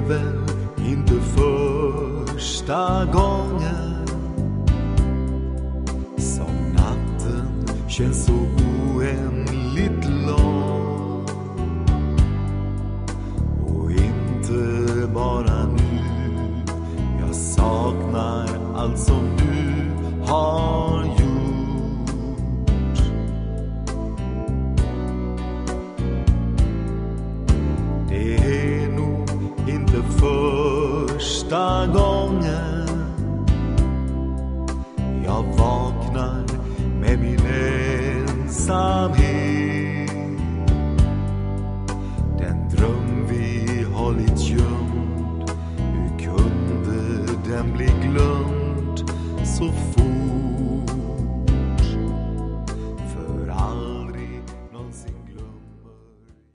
väl inte första gången som natten känns så oändligt lång. Och inte bara nu, jag saknar allt som du har gjort. Det är nog inte första gången jag vaknar med min ensamhet. Den dröm vi hållit gömd, hur kunde den bli